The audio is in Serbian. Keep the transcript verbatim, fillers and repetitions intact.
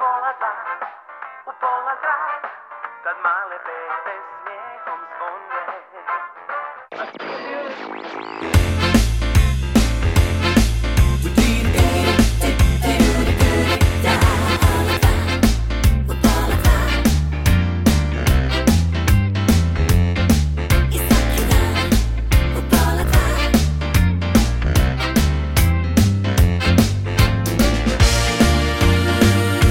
pola dva, u pola dva, tad male bebe smijehom zvone.